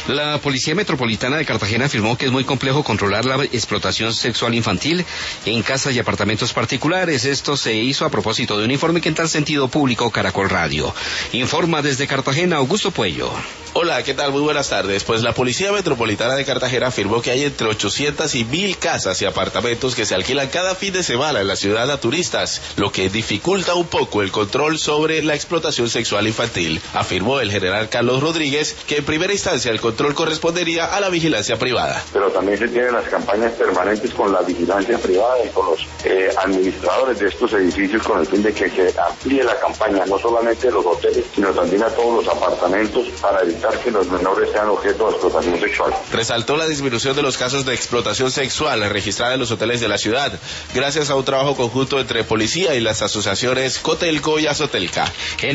La Policía Metropolitana de Cartagena afirmó que es muy complejo controlar la explotación sexual infantil en casas y apartamentos particulares. Esto se hizo a propósito de un informe que en tal sentido publicó Caracol Radio. Informa desde Cartagena Augusto Puello. Hola, ¿qué tal? Muy buenas tardes. Pues la Policía Metropolitana de Cartagena afirmó que hay entre 800 y 1000 casas y apartamentos que se alquilan cada fin de semana en la ciudad a turistas, lo que dificulta un poco el control sobre la explotación sexual infantil. Afirmó el general Carlos Rodríguez que en primera instancia el control correspondería a la vigilancia privada. Pero también se tienen las campañas permanentes con la vigilancia privada y con los administradores de estos edificios con el fin de que se amplíe la campaña, no solamente de los hoteles, sino también a todos los apartamentos para evitar que los menores sean objeto de explotación sexual. Resaltó la disminución de los casos de explotación sexual registrada en los hoteles de la ciudad, gracias a un trabajo conjunto entre policía y las asociaciones Cotelco y Azotelca.